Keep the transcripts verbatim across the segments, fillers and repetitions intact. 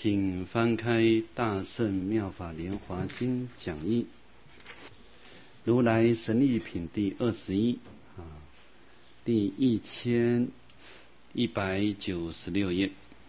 请翻开《大乘妙法莲华经》讲义，如来神力品第二十一啊，第一千一百九十六页，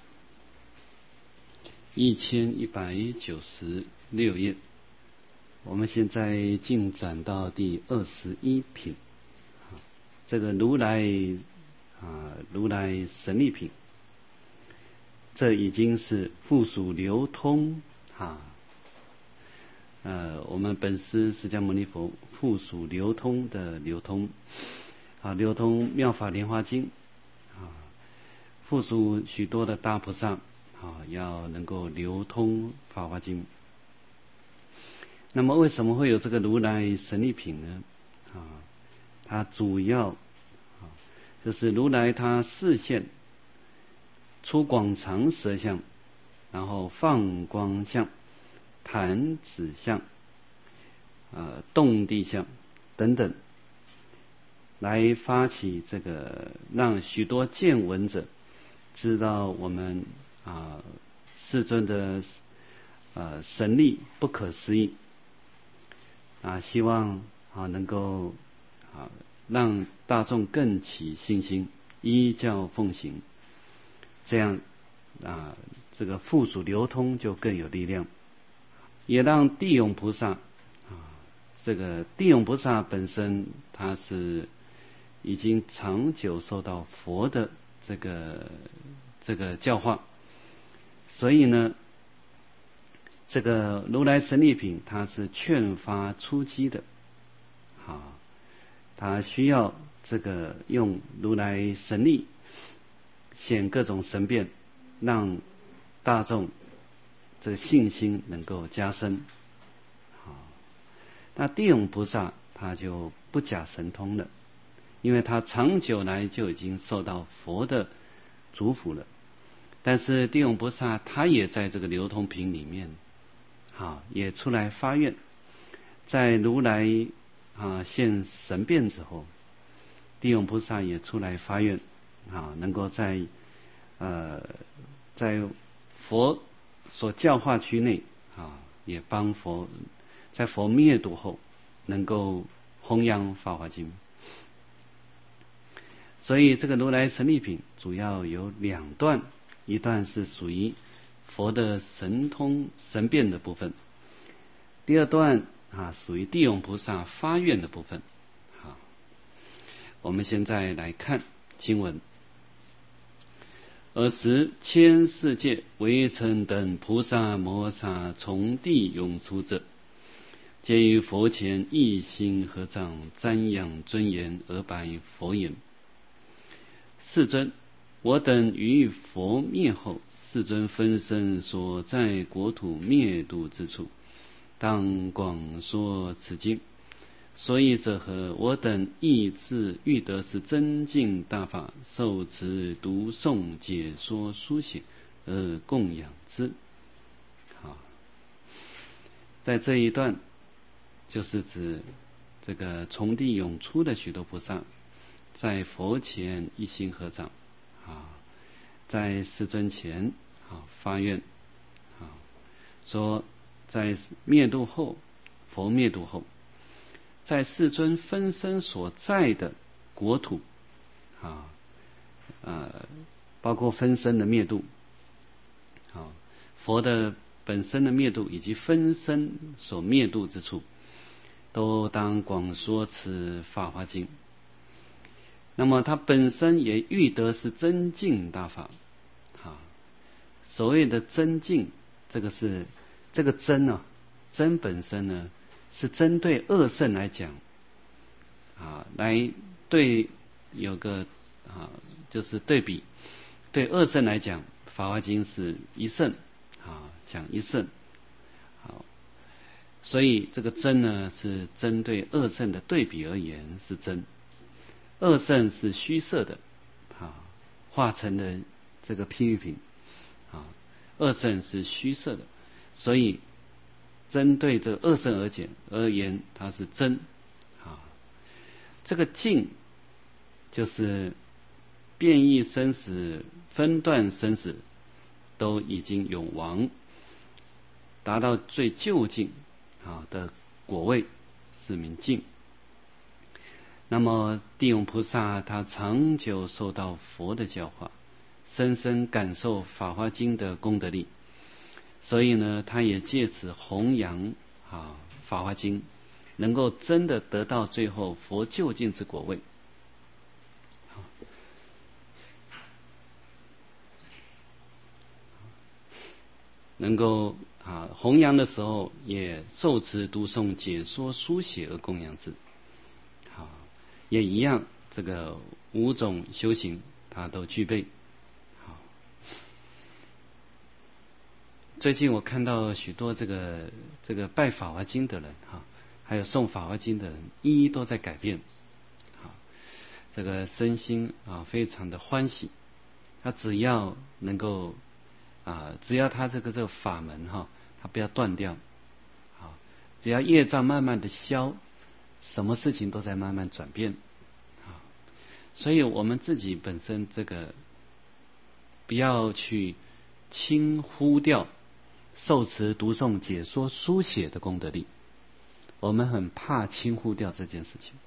一千一百九十六页。我们现在进展到第二十一品，啊，这个如来啊，如来神力品。这已经是附属流通啊，呃，我们本师释迦牟尼佛附属流通的流通啊，流通妙法莲华经啊，附属许多的大菩萨啊，要能够流通法华经。那么为什么会有这个如来神力品呢？啊，它主要啊，就是如来他示现出广长舌相，然后放光相、弹指相、呃动地相等等，来发起这个让许多见闻者知道我们啊世尊的呃神力不可思议啊，希望啊能够啊让大众更起信心，依教奉行。这样啊，这个附属流通就更有力量，也让地涌菩萨啊，这个地涌菩萨本身他是已经长久受到佛的这个这个教化，所以呢，这个如来神力品它是劝发出击的，啊，他需要这个用如来神力显各种神变，让大众这个信心能够加深。好，那地涌菩萨他就不假神通了，因为他长久来就已经受到佛的嘱咐了。但是地涌菩萨他也在这个流通品里面，好，也出来发愿，在如来啊现神变之后，地涌菩萨也出来发愿。啊，能够在呃在佛所教化区内啊，也帮佛在佛灭度后，能够弘扬法华经。所以这个如来神力品主要有两段，一段是属于佛的神通神变的部分，第二段啊属于地涌菩萨发愿的部分。好，我们现在来看经文。尔时千世界微尘等菩萨摩萨从地涌出者，皆于佛前一心合掌，瞻仰尊严而白佛言：世尊，我等于佛灭后，世尊分身所在国土灭度之处，当广说此经。所以者何？我等亦自欲得是真净大法，受持读诵解说书写而供养之。好，在这一段就是指这个从地涌出的许多菩萨，在佛前一心合掌啊，在世尊前啊发愿啊，说在灭度后，佛灭度后，在世尊分身所在的国土啊，呃，包括分身的灭度，啊，佛的本身的灭度以及分身所灭度之处，都当广说此法华经。那么他本身也欲得是真净大法，啊，所谓的真净，这个是这个真呢、啊，真本身呢，是针对二圣来讲啊，来对有个啊，就是对比，对二圣来讲，法华经是一圣啊，讲一圣，好，所以这个真呢是针对二圣的对比而言是真，二圣是虚设的啊，化成的这个譬喻品啊，二圣是虚设的，所以针对这二圣而言而言，它是真啊。这个净就是变异生死、分段生死都已经永亡，达到最究竟啊的果位是明净。那么地涌菩萨他长久受到佛的教化，深深感受法华经的功德力，所以呢他也借此弘扬啊法华经，能够真的得到最后佛究竟之果位。能够啊弘扬的时候，也受持读诵解说书写而供养之。好，也一样，这个五种修行它都具备。好，最近我看到许多这个这个拜法华经的人哈，还有诵法华经的人，一一都在改变。好，这个身心啊非常的欢喜。他只要能够啊，只要他这个这个法门哈，他不要断掉，啊，只要业障慢慢的消，什么事情都在慢慢转变，啊，所以我们自己本身这个不要去轻忽掉受持读诵解说书写的功德力，我们很怕轻忽掉这件事情。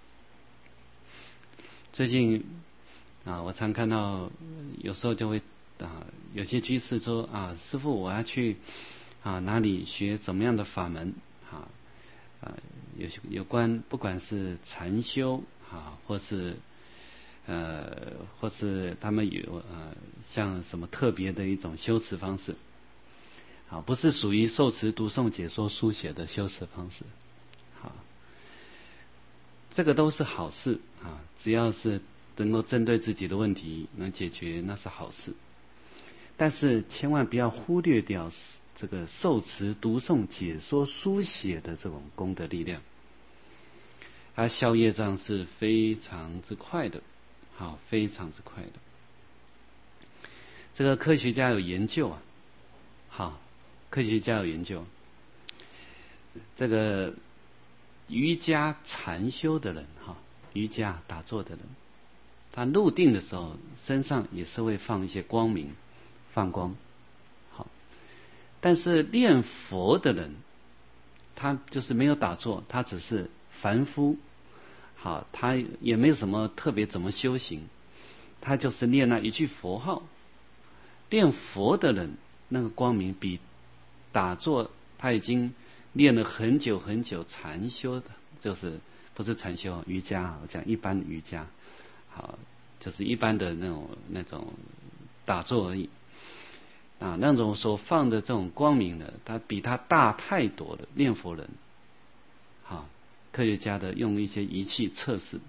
最近啊，我常看到有时候就会啊，有些居士说啊，师父我要去啊哪里学怎么样的法门啊啊，有有关不管是禅修啊，或是呃或是他们有呃像什么特别的一种修持方式啊，不是属于受持读诵解说书写的修持方式，好，这个都是好事啊，只要是能够针对自己的问题能解决，那是好事。但是千万不要忽略掉这个受持读诵解说书写的这种功德力量，它消业障是非常之快的，好，非常之快的。这个科学家有研究啊，好，科学家有研究，这个瑜伽禅修的人哈，瑜伽打坐的人，他入定的时候身上也是会放一些光明，放光，好，但是念佛的人，他就是没有打坐，他只是凡夫，好，他也没有什么特别怎么修行，他就是念那一句佛号。念佛的人，那个光明比打坐他已经练了很久很久禅修的，就是不是禅修瑜伽，我讲一般瑜伽，好，就是一般的那种那种打坐而已啊，那种所放的这种光明呢，它比他大太多的念佛人，好，科学家的用一些仪器测试，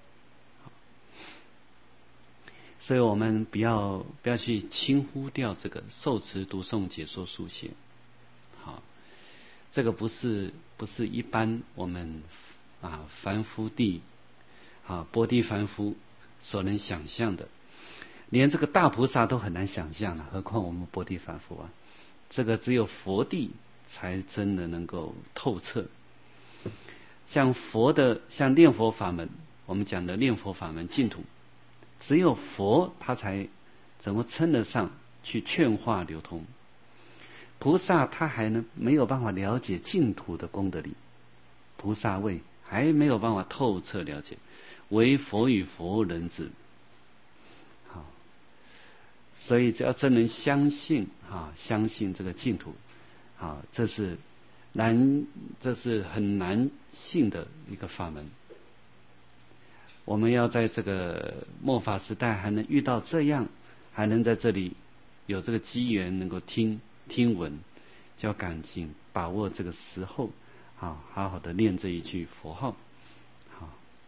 所以我们不要不要去轻忽掉这个受持读诵解说书写，好，这个不是不是一般我们啊凡夫地啊波地凡夫所能想象的，连这个大菩萨都很难想象了，何况我们波地凡夫啊？这个只有佛地才真的能够透彻。像佛的像念佛法门，我们讲的念佛法门净土，只有佛他才怎么称得上去劝化流通，菩萨他还能没有办法了解净土的功德力，菩萨位还没有办法透彻了解，唯佛与佛人之。好，所以只要真能相信啊，相信这个净土啊，这是难，这是很难信的一个法门。我们要在这个末法时代还能遇到这样，还能在这里有这个机缘能够听听闻，就要赶紧把握这个时候，好好好的念这一句佛号。好，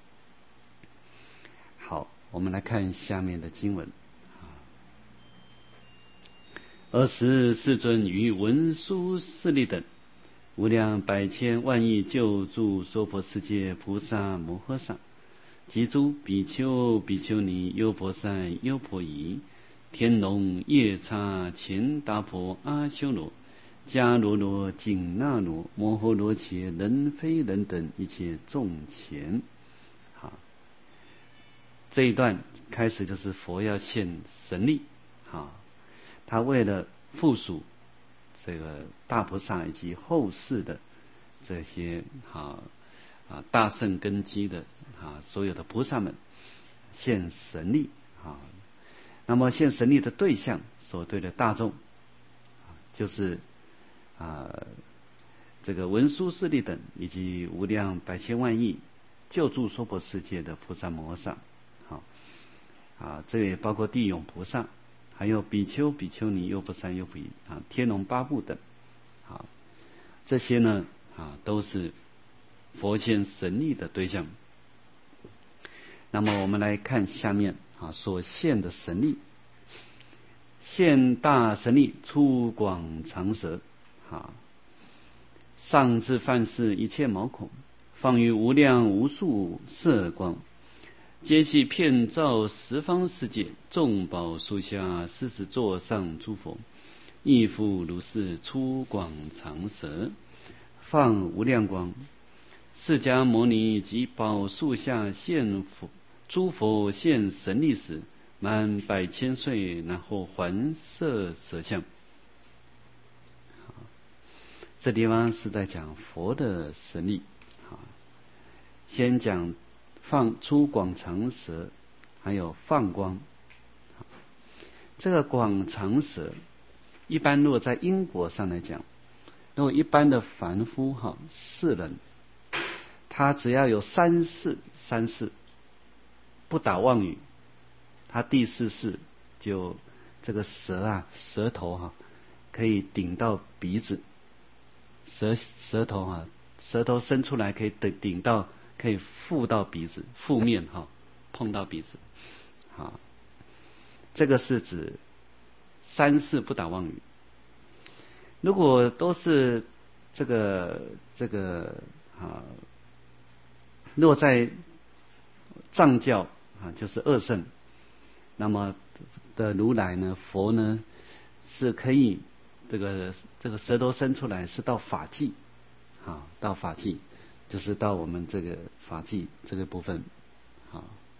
好，我们来看下面的经文。尔时世尊于文殊师利等无量百千万亿救助娑婆世界菩萨摩诃萨及诸比丘比丘尼优婆塞优婆夷天龙夜叉乾达婆阿修罗迦罗罗紧那罗摩诃罗伽人非人等一切众前。好，这一段开始就是佛要现神力，好， 他为了附属这个大菩萨以及后世的这些啊啊大圣根基的啊所有的菩萨们现神力啊，那么现神力的对象所对的大众，就是啊这个文殊师利等以及无量百千万亿救助娑婆世界的菩萨摩萨，好啊，这也包括地涌菩萨，还有比丘、比丘尼、优婆塞、优婆夷啊、天龙八部等，啊，这些呢啊都是佛现神力的对象。那么我们来看下面啊所现的神力，现大神力出广长舌，啊，上至梵世一切毛孔，放于无量无数色光，皆系遍照十方世界，众宝树下狮子座上诸佛，亦复如是出广长舌，放无量光。释迦牟尼及宝树下现佛诸佛现神力时，满百千岁，然后还色舌相。这地方是在讲佛的神力，先讲放出广长舌，还有放光。这个广长舌，一般若在因果上来讲，如果一般的凡夫哈世人，他只要有三世三世不打妄语，他第四世就这个舌啊舌头哈、啊、可以顶到鼻子，舌舌头啊舌头伸出来可以顶顶到可以覆到鼻子，覆面哈、啊、碰到鼻子，好，这个是指三世不打妄语。如果都是这个这个啊，若在藏教啊，就是二圣，那么的如来呢，佛呢是可以这个这个舌头伸出来是到法际，啊，到法际就是到我们这个法际这个部分，啊，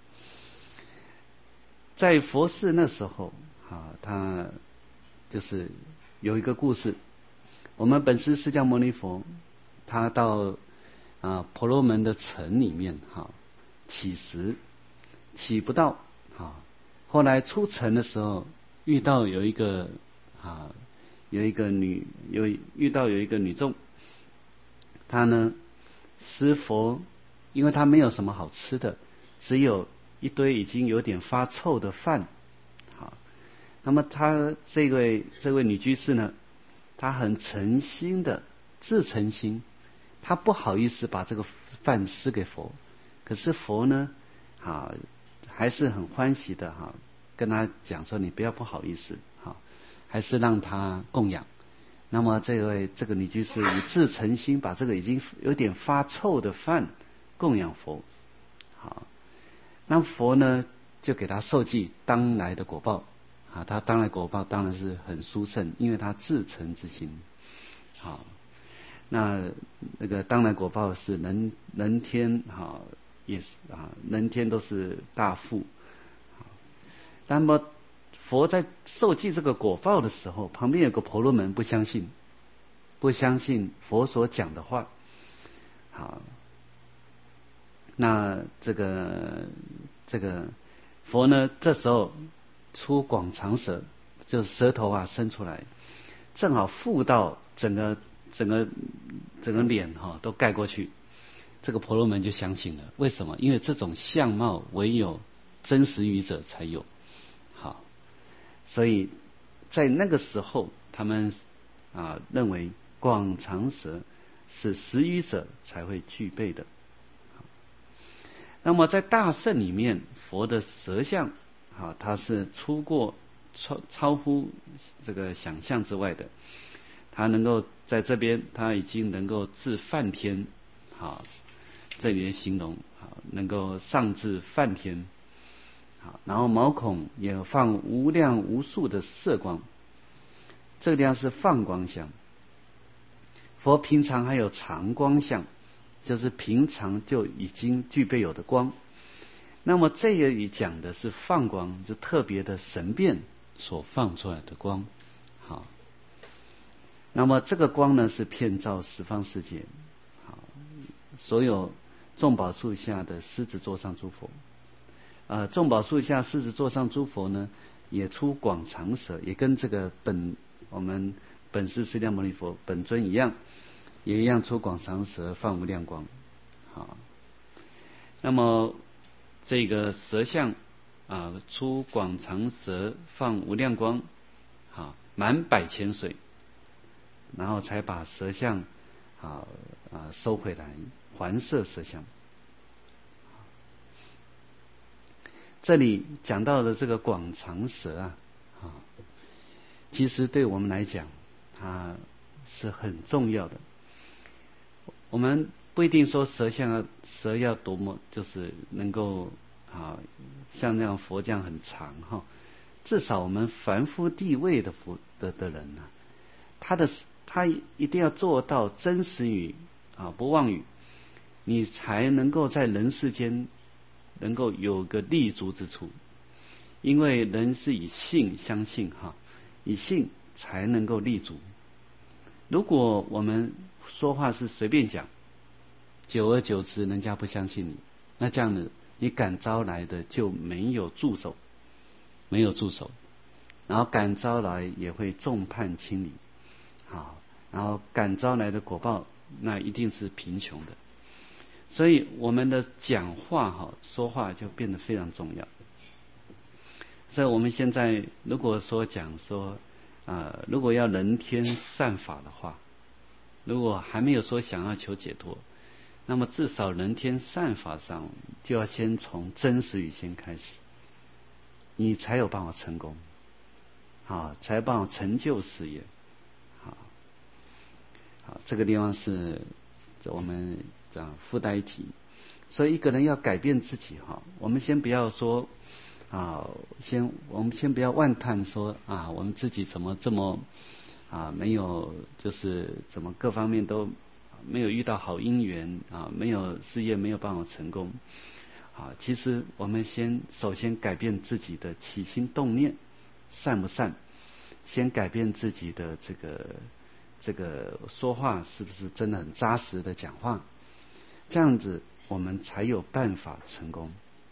在佛世那时候啊，他就是有一个故事，我们本师释迦牟尼佛，他到啊婆罗门的城里面哈乞食，乞不到啊，后来出城的时候遇到有一个啊有一个女有遇到有一个女众，她呢施佛，因为她没有什么好吃的，只有一堆已经有点发臭的饭，好，那么她这位这位女居士呢，她很诚心的自诚心，她不好意思把这个饭施给佛，可是佛呢啊还是很欢喜的哈，跟她讲说你不要不好意思哈，还是让她供养。那么这位这个女居士以自诚心把这个已经有点发臭的饭供养佛，好，那佛呢就给他受记当来的果报啊，他当来果报当然是很殊胜，因为他自诚之心，好，那那个当来果报是人人天哈也是啊，人天都是大富，那么佛在受记这个果报的时候，旁边有个婆罗门不相信，不相信佛所讲的话，好，那这个这个佛呢，这时候出广长舌，就是舌头啊伸出来，正好覆到整个整个整个脸哈、哦、都盖过去，这个婆罗门就相信了。为什么？因为这种相貌唯有真实语者才有。好，所以在那个时候，他们啊认为广长舌是实语者才会具备的。那么在大圣里面，佛的舌相啊，它是出过超超乎这个想象之外的，它能够在这边，它已经能够至梵天，好，这里的形容好，能够上至梵天。好，然后毛孔也放无量无数的色光，这个地方是放光相。佛平常还有常光相，就是平常就已经具备有的光。那么这里讲的是放光，是特别的神变所放出来的光。 好，那么这个光呢是遍照十方世界，好，所有众宝树下的狮子座上诸佛，呃，众宝树下狮子座上诸佛呢，也出广长舌，也跟这个本我们本师释迦牟尼佛本尊一样，也一样出广长舌，放无量光。好，那么这个舌相啊，出广长舌，放无量光，好，满百千岁，然后才把舌相啊啊收回来，还摄舌相。这里讲到的这个广长舌啊，啊，其实对我们来讲，它是很重要的。我们不一定说舌相要舌要多么就是能够啊像那样佛这样很长哈，至少我们凡夫地位的佛的的人呢、啊，他的他一定要做到真实语啊不妄语，你才能够在人世间能够有个立足之处。因为人是以信相信哈，以信才能够立足。如果我们说话是随便讲，久而久之人家不相信你，那这样呢，你感招来的就没有助手，没有助手，然后感招来也会众叛亲离，好，然后感招来的果报那一定是贫穷的。所以我们的讲话哈，说话就变得非常重要。所以我们现在如果说讲说啊、呃，如果要人天善法的话，如果还没有说想要求解脱，那么至少人天善法上就要先从真实语先开始，你才有办法成功，好，才有办法成就事业。好，好，这个地方是我们讲附带一提。所以一个人要改变自己哈，我们先不要说啊，先我们先不要妄叹说啊，我们自己怎么这么啊没有，就是怎么各方面都没有遇到好姻缘啊，没有事业没有办法成功啊。其实我们先首先改变自己的起心动念善不善，先改变自己的这个这个说话是不是真的很扎实的讲话，这样子我们才有办法成功。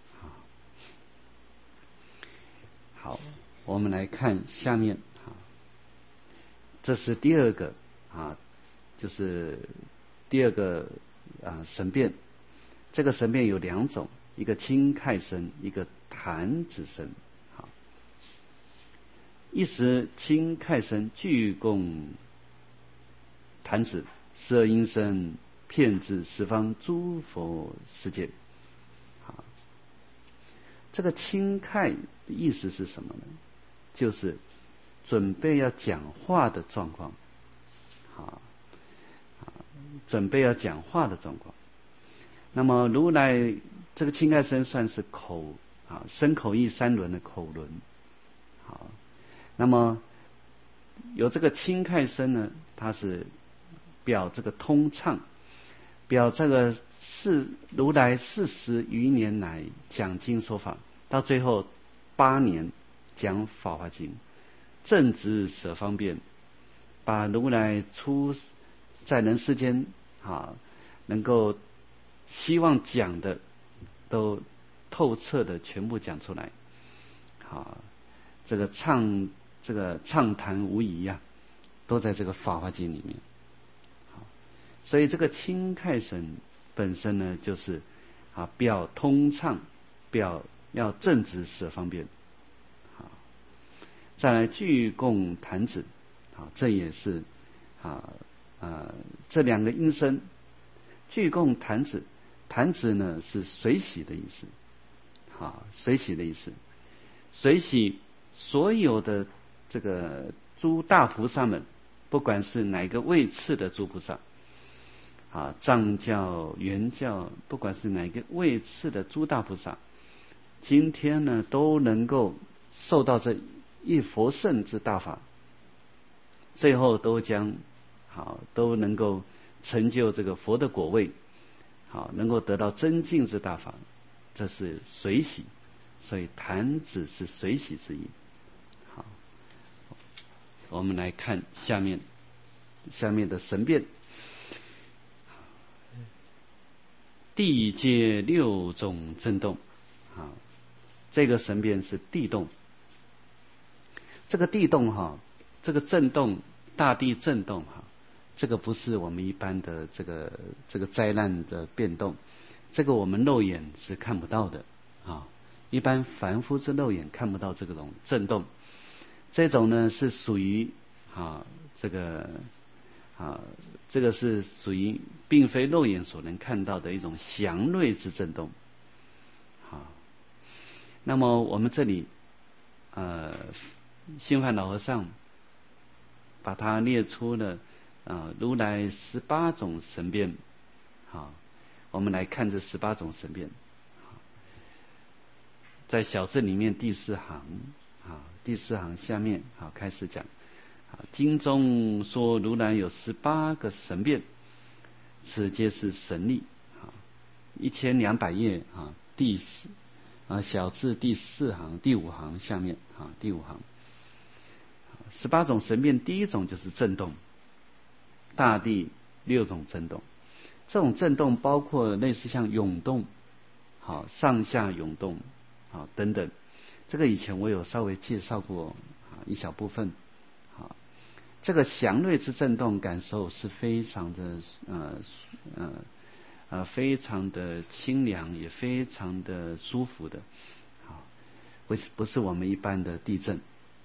好，我们来看下面啊，这是第二个啊，就是第二个啊神变。这个神变有两种，一个清开身，一个弹指身。好，一时清开身，具供弹指，十二音声，遍至十方诸佛世界。好，这个清开的意思是什么呢？就是准备要讲话的状况，好，准备要讲话的状况。那么如来这个清开身算是口啊身口意三轮的口轮，好，那么有这个清开身呢，它是表这个通畅，表这个是如来四十余年来讲经说法，到最后八年讲法华经，正直舍方便，把如来出在人世间啊，能够希望讲的都透彻的全部讲出来，好，这个畅这个畅谈无疑呀、啊，都在这个法华经里面。好，所以这个清开身本身呢，就是啊表通畅，表要正直舍方便。好，再来具供弹指，好，这也是啊啊这两个音声，具供弹指，弹指呢是随喜的意思，好，随喜的意思，随喜所有的这个诸大菩萨们，不管是哪个位次的诸菩萨，啊，藏教、原教，不管是哪个位次的诸大菩萨，今天呢都能够受到这一佛圣之大法，最后都将好都能够成就这个佛的果位，好，能够得到真净之大法，这是随喜，所以弹指是随喜之意。好， 我们来看下面下面的神变。地界六种震动，啊，这个神变是地动。这个地动哈，这个震动，大地震动哈，这个不是我们一般的这个这个灾难的变动，这个我们肉眼是看不到的啊，一般凡夫之肉眼看不到这种震动。这种呢是属于啊这个。啊，这个是属于并非肉眼所能看到的一种祥瑞之震动。好，那么我们这里呃，心梵老和尚把它列出了啊如来十八种神变。好，我们来看这十八种神变。在小字里面第四行啊，第四行下面好开始讲。经中说如来有十八个神变，此皆是神力。一千两百页啊，第四啊小字第四行第五行下面啊第五行，十八种神变，第一种就是震动，大地六种震动。这种震动包括类似像涌动，好上下涌动，好等等。这个以前我有稍微介绍过啊一小部分。这个祥瑞之震动感受是非常的呃呃呃非常的清凉，也非常的舒服的，好，不是不是我们一般的地震。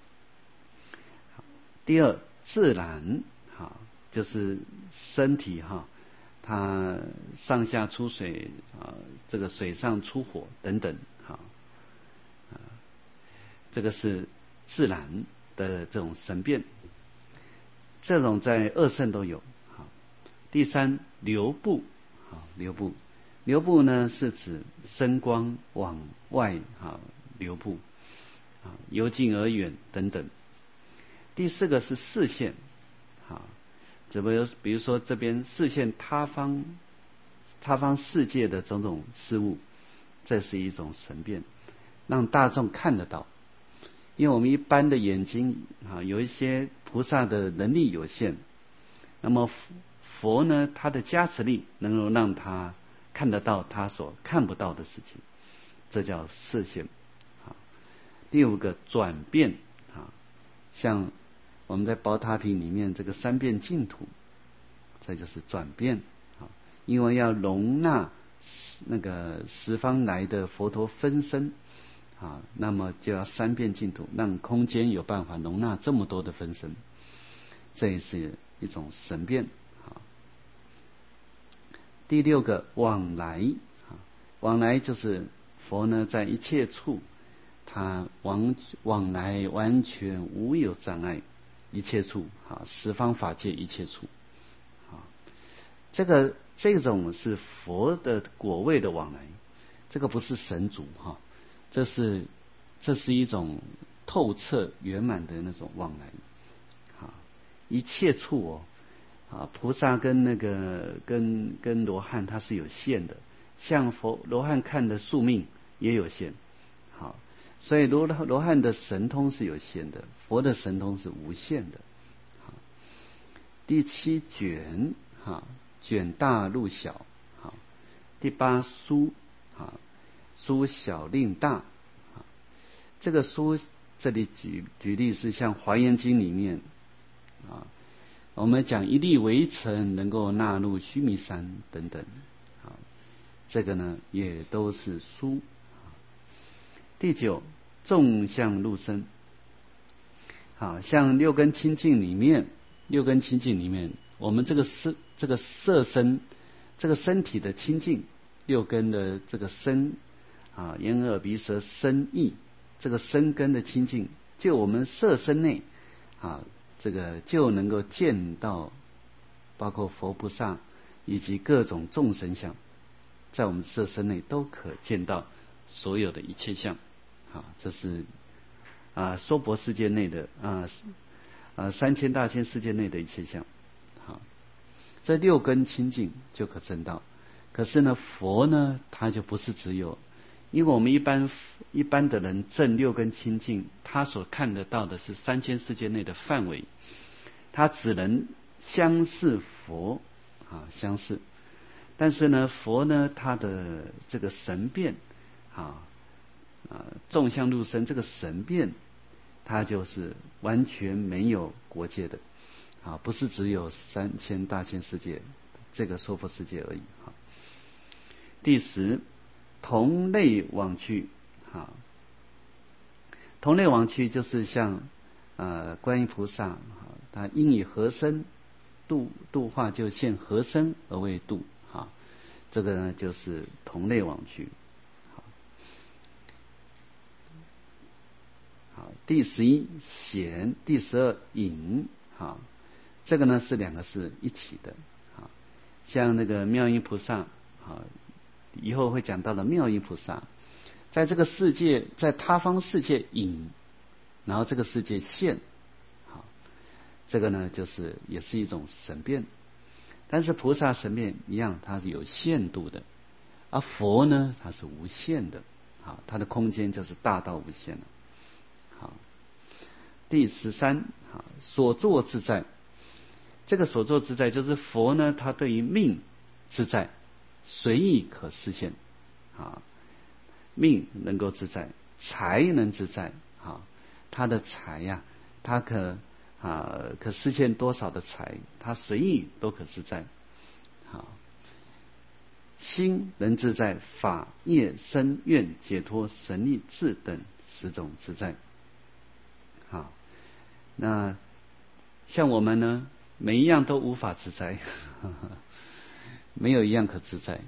第二，自然，好，就是身体哈，它上下出水啊，这个水上出火等等，好，啊，这个是自然的这种神变。这种在二圣都有。好，第三，流布，好，流布，流布呢是指声光往外啊流布，啊由近而远等等。第四个是视线，好，怎么有比如说这边视线他方他方世界的种种事物，这是一种神变，让大众看得到。因为我们一般的眼睛啊，有一些菩萨的能力有限，那么佛呢，他的加持力能够让他看得到他所看不到的事情，这叫视线。啊，第五个转变啊，像我们在宝塔品里面这个三变净土，这就是转变啊，因为要容纳那个十方来的佛陀分身。啊，那么就要三变净土，让空间有办法容纳这么多的分身，这也是一种神变。啊，第六个往来，啊，往来就是佛呢在一切处，他往往来完全无有障碍，一切处啊，十方法界一切处，啊，这个这种是佛的果位的往来，这个不是神足哈。这是这是一种透彻圆满的那种往来，啊，一切处哦，啊，菩萨跟那个跟跟罗汉他是有限的，像佛罗汉看的宿命也有限，好，所以罗罗汉的神通是有限的，佛的神通是无限的。好，第七卷，哈，卷大入小，好，第八疏，好。疏小令大，这个疏这里举举例是像《华严经》里面啊，我们讲一粒微尘能够纳入须弥山等等，啊，这个呢也都是疏。第九，纵向入身，好像六根清净里面，六根清净里面，我们这个色这个色身，这个身体的清净，六根的这个身。啊，眼耳鼻舌身意，这个身根的清净，就我们色身内啊，这个就能够见到，包括佛菩萨以及各种众生相，在我们色身内都可见到所有的一切相。啊，这是啊娑婆世界内的啊啊三千大千世界内的一切相。好，这六根清净就可证到。可是呢，佛呢，他就不是只有因为我们一般一般的人正六根清净，他所看得到的是三千世界内的范围，他只能相似佛啊相似。但是呢，佛呢，他的这个神变啊啊众相入身，这个神变，它就是完全没有国界的啊，不是只有三千大千世界这个娑婆世界而已哈。第十，同类往去啊，同类往去就是像呃观音菩萨啊，他因以何身度度化，就现何身而为度啊，这个呢就是同类往去。好，好，第十一显，第十二隐，好，这个呢是两个是一起的。好，像那个妙音菩萨，好，以后会讲到的妙音菩萨，在这个世界，在他方世界隐，然后这个世界现，好，这个呢就是也是一种神变。但是菩萨神变一样，它是有限度的，而佛呢，它是无限的，好，它的空间就是大到无限了。好，第十三，好，所作自在。这个所作自在，就是佛呢，他对于命自在，随意可实现，啊，命能够自在，财能自在，啊，他的财呀、啊，他可啊可实现多少的财，他随意都可自在，好，心能自在，法业身愿解脱神力智等十种自在。好，那像我们呢，每一样都无法自在，呵呵，没有一样可自在。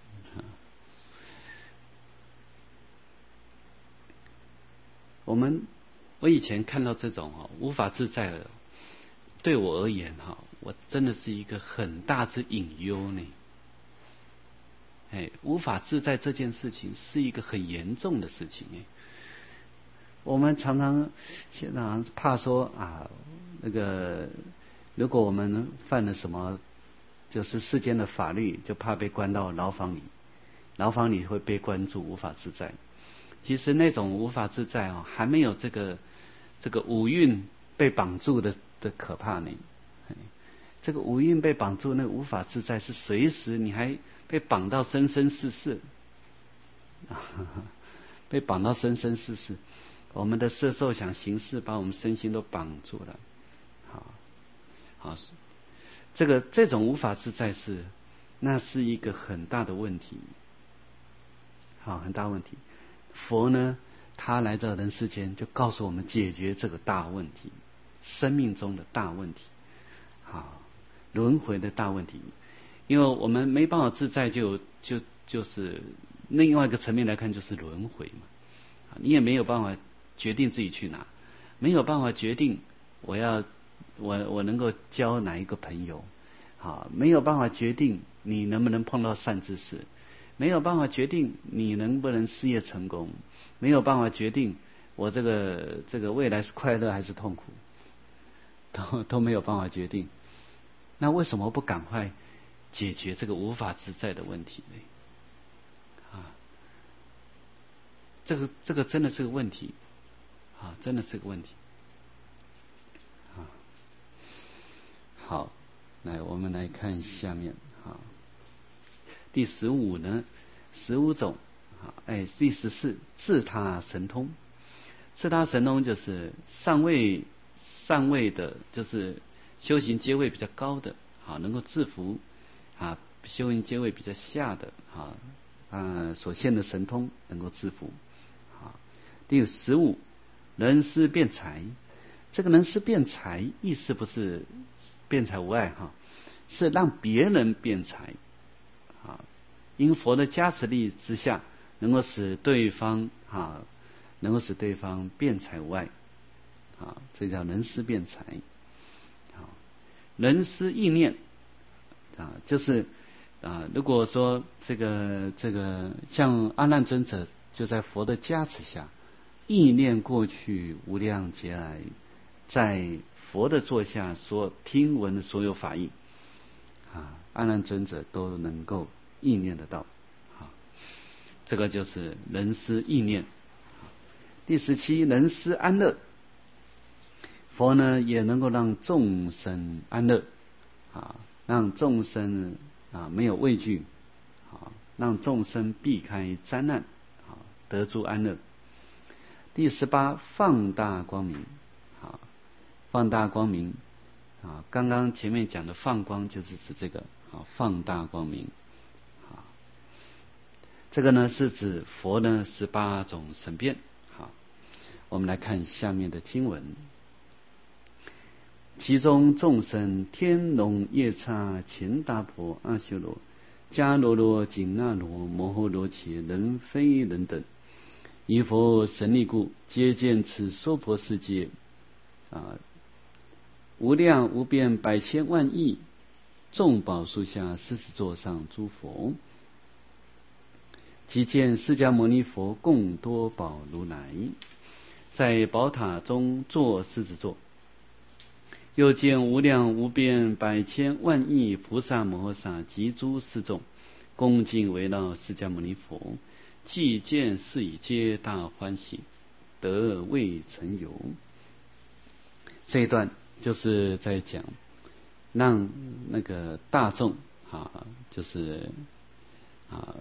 我们我以前看到这种哈无法自在的，对我而言哈，我真的是一个很大之隐忧呢。哎，无法自在这件事情是一个很严重的事情哎。我们常常现在怕说啊，那个如果我们犯了什么，就是世间的法律，就怕被关到牢房里，牢房里会被关住，无法自在。其实那种无法自在啊，还没有这个这个五蕴被绑住的的可怕呢。这个五蕴被绑住，那无法自在是随时你还被绑到生生世世，被绑到生生世世。我们的色受想行识把我们身心都绑住了，好，好，这个这种无法自在是，那是一个很大的问题，好，很大问题。佛呢，他来到人世间，就告诉我们解决这个大问题，生命中的大问题，好，轮回的大问题。因为我们没办法自在就，就就就是另外一个层面来看，就是轮回嘛，你也没有办法决定自己去哪，没有办法决定我要我我能够交哪一个朋友，好，没有办法决定你能不能碰到善知识，没有办法决定你能不能事业成功，没有办法决定我这个这个未来是快乐还是痛苦，都都没有办法决定。那为什么不赶快解决这个无法自在的问题呢？啊，这个这个真的是个问题。啊，真的是个问题。啊，好，来我们来看下面啊，第十五呢，十五种啊，哎，第十四自他神通，自他神通就是上位上位的，就是修行阶位比较高的，啊，能够制服啊修行阶位比较下的啊啊所现的神通能够制服。啊，第十五。能施辩才，这个能施辩才意思不是辩才无碍哈，是让别人辩才啊，因佛的加持力之下，能够使对方啊，能够使对方辩才无碍啊，这叫能施辩才。好，能施意念啊，就是啊，如果说这个这个像阿难尊者就在佛的加持下。意念过去无量劫来，在佛的座下所听闻的所有法义，啊，阿难尊者都能够意念得到。啊， 这个就是人思意念。第十七，人思安乐。佛呢也能够让众生安乐啊，让众生啊没有畏惧啊，让众生避开灾难啊，得住安乐。第十八，放大光明啊，放大光明啊，刚刚前面讲的放光就是指这个啊，放大光明啊，这个呢是指佛呢十八种神变。好，我们来看下面的经文。其中众生天龙夜叉乾达婆阿修罗迦罗罗紧那罗摩诃罗伽人非人等，以佛神力故，皆见此娑婆世界啊，无量无边百千万亿众宝树下狮子座上诸佛，即见释迦牟尼佛共多宝如来，在宝塔中坐狮子座。又见无量无边百千万亿菩萨摩诃萨及诸世众，恭敬围绕释迦牟尼佛，既见是已皆大欢喜，得未曾有。这一段就是在讲让那个大众啊，就是啊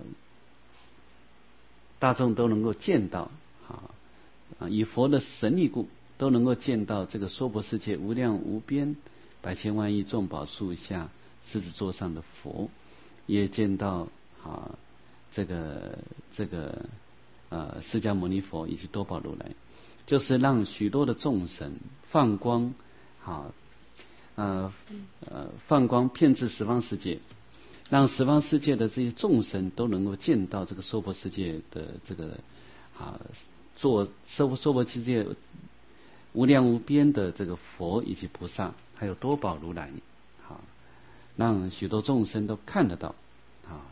大众都能够见到啊，以佛的神力故，都能够见到这个娑婆世界无量无边百千万亿众宝树下狮子座上的佛，也见到啊这个这个呃释迦牟尼佛以及多宝如来，就是让许多的众生放光啊呃呃放光遍至十方世界，让十方世界的这些众生都能够见到这个娑婆世界的这个啊做娑娑婆世界无量无边的这个佛以及菩萨，还有多宝如来，好，让许多众生都看得到啊。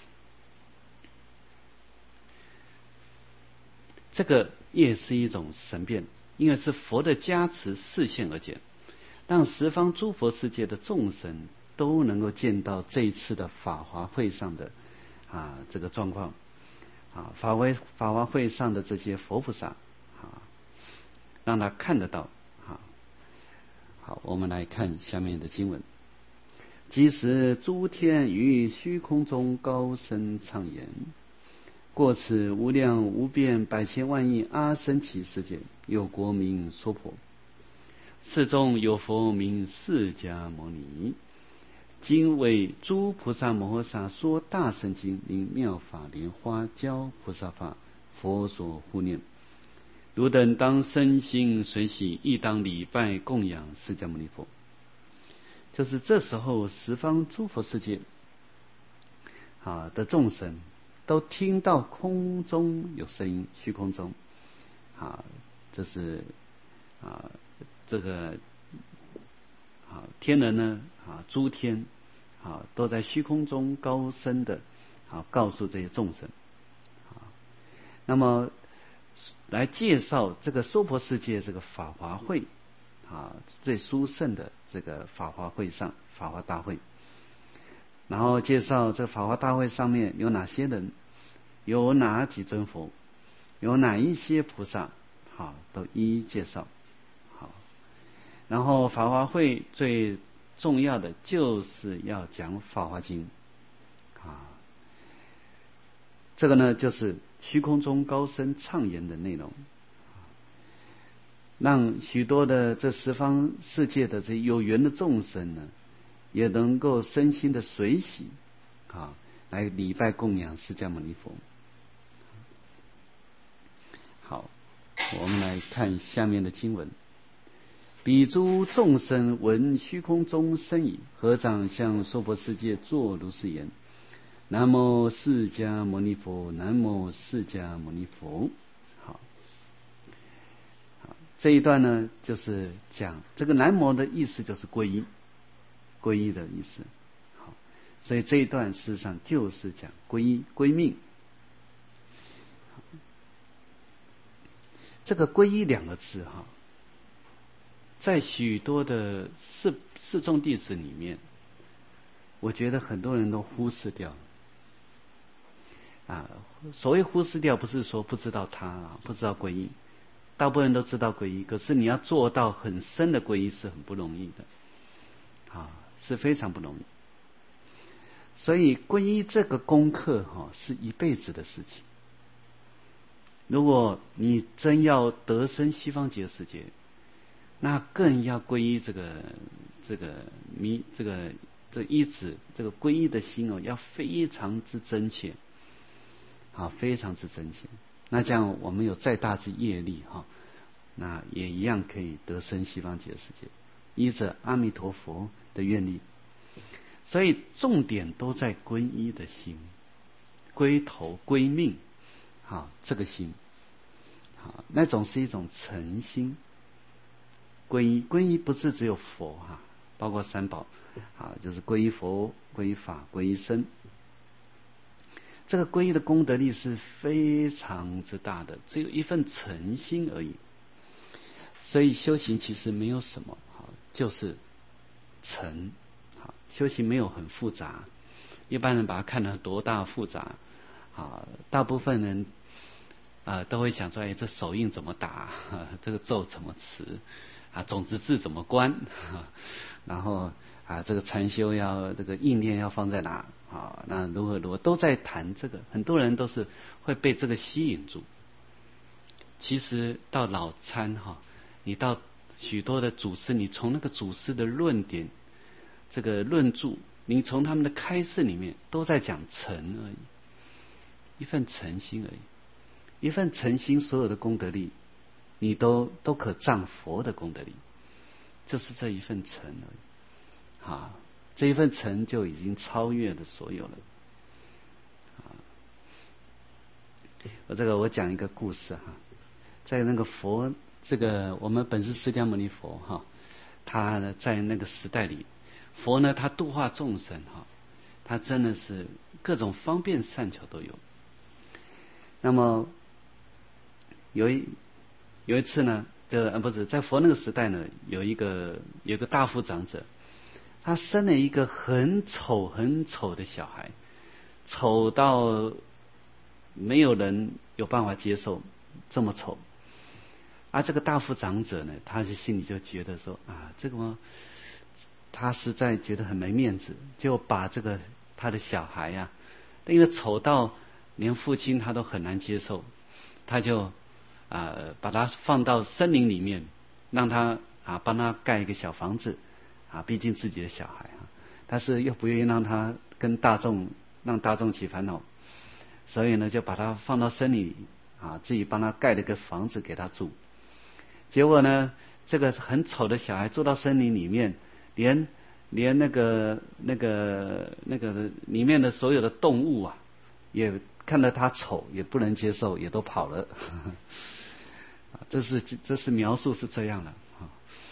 这个也是一种神变，因为是佛的加持示现而见，让十方诸佛世界的众生都能够见到这一次的法华会上的啊这个状况啊，法会法华会上的这些佛菩萨啊，让他看得到。好，好，我们来看下面的经文。即时诸天于虚空中高声唱言，过此无量无边百千万亿阿僧祇世界，有国名娑婆，世中有佛名释迦牟尼，今为诸菩萨摩诃萨说大乘经，名妙法莲花教菩萨法，佛所护念。汝等当身心随喜，亦当礼拜供养释迦牟尼佛。就是这时候十方诸佛世界啊的众生都听到空中有声音，虚空中啊，这是啊这个啊天人呢啊诸天啊都在虚空中高声的啊告诉这些众生啊，那么来介绍这个娑婆世界这个法华会啊最殊胜的这个法华会上法华大会，然后介绍这法华大会上面有哪些人，有哪几尊佛，有哪一些菩萨，好，都一一介绍。好，然后法华会最重要的就是要讲法华经啊，这个呢就是虚空中高声唱言的内容，让许多的这十方世界的这有缘的众生呢，也能够身心的随喜啊，来礼拜供养释迦牟尼佛。好，我们来看下面的经文。彼诸众生闻虚空中声已，合掌向娑婆世界作如是言：南无释迦牟尼佛，南无释迦牟尼佛。好，好，这一段呢，就是讲这个南无的意思就是皈依，皈依的意思。好，所以这一段事实上就是讲皈依归命。这个皈依两个字哈，在许多的四四众弟子里面，我觉得很多人都忽视掉了啊，所谓忽视掉，不是说不知道他，不知道皈依，大部分人都知道皈依，可是你要做到很深的皈依是很不容易的，啊，是非常不容易。所以皈依这个功课哈、哦，是一辈子的事情。如果你真要得生西方极乐世界，那更要皈依这个这个弥这个这依止这个皈依的心哦，要非常之真切，啊，非常之真切。那这样我们有再大之业力哈、哦，那也一样可以得生西方极乐世界，依着阿弥陀佛的愿力。所以重点都在皈依的心，归头归命，啊，这个心，啊，那种是一种诚心。皈依，皈依不是只有佛哈、啊，包括三宝，啊，就是皈依佛、皈依法、皈依僧。这个皈依的功德力是非常之大的，只有一份诚心而已。所以修行其实没有什么，啊，就是诚。修行没有很复杂，一般人把它看得多大复杂啊？大部分人啊、呃、都会想说，哎，这手印怎么打、啊？这个咒怎么持？啊，种子字怎么观？啊、然后啊，这个禅修要这个意念要放在哪？啊，那如何如何都在谈这个，很多人都是会被这个吸引住。其实到老参哈、啊，你到许多的祖师，你从那个祖师的论点。这个论著，你从他们的开示里面都在讲诚而已，一份诚心而已，一份诚心，所有的功德力，你都都可仗佛的功德力，就是这一份诚而已，啊，这一份诚就已经超越了所有了，啊，我这个我讲一个故事哈，在那个佛，这个我们本师释迦牟尼佛哈，他呢在那个时代里。佛呢，他度化众生哈，他真的是各种方便善巧都有。那么有一有一次呢，这呃不是在佛那个时代呢，有一个有一个大富长者，他生了一个很丑很丑的小孩，丑到没有人有办法接受这么丑。而这个大富长者呢，他是心里就觉得说啊，这个嘛。他实在觉得很没面子，就把这个他的小孩呀、啊，因为丑到连父亲他都很难接受，他就啊、呃、把他放到森林里面，让他啊帮他盖一个小房子啊，毕竟自己的小孩啊，但是又不愿意让他跟大众让大众起烦恼，所以呢就把他放到森林里啊，自己帮他盖了个房子给他住。结果呢，这个很丑的小孩住到森林里面。连连那个那个那个里面的所有的动物啊，也看到他丑，也不能接受，也都跑了。这是这是描述是这样的啊。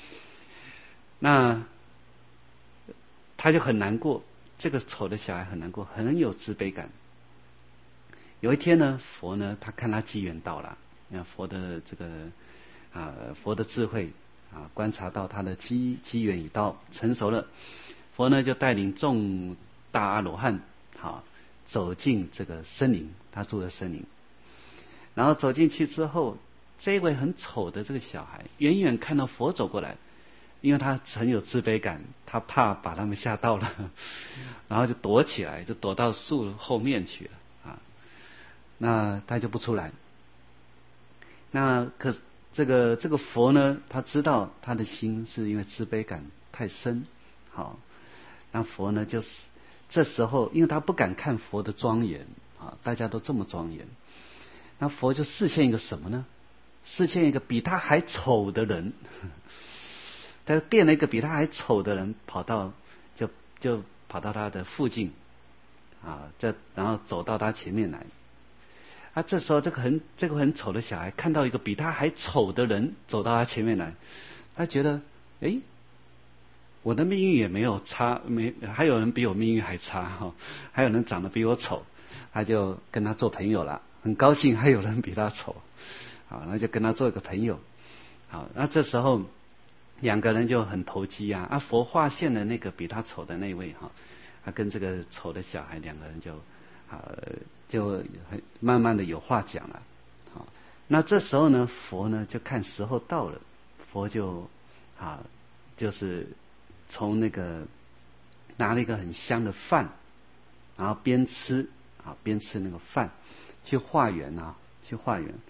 那他就很难过，这个丑的小孩很难过，很有自卑感。有一天呢，佛呢，他看他机缘到了，那佛的这个啊，佛的智慧。啊，观察到他的机机缘已到，成熟了，佛呢就带领众大阿罗汉，好走进这个森林，他住的森林。然后走进去之后，这位很丑的这个小孩，远远看到佛走过来，因为他很有自卑感，他怕把他们吓到了，然后就躲起来，就躲到树后面去了啊。那他就不出来。那可。这个这个佛呢，他知道他的心是因为自卑感太深，好，那佛呢就是这时候，因为他不敢看佛的庄严啊，大家都这么庄严，那佛就示现一个什么呢？示现一个比他还丑的人，他变了一个比他还丑的人，跑到就就跑到他的附近啊，这然后走到他前面来。啊，这时候这个很这个很丑的小孩看到一个比他还丑的人走到他前面来，他觉得，哎，我的命运也没有差，没还有人比我命运还差哈、哦，还有人长得比我丑，他就跟他做朋友了，很高兴还有人比他丑，好，那就跟他做一个朋友，好，那这时候两个人就很投机啊，啊，佛化现了那个比他丑的那位哈，他跟这个丑的小孩两个人就啊，就很慢慢的有话讲了。好，那这时候呢，佛呢就看时候到了，佛就啊，就是从那个拿了一个很香的饭，然后边吃啊边吃那个饭，去化缘啊，去化缘。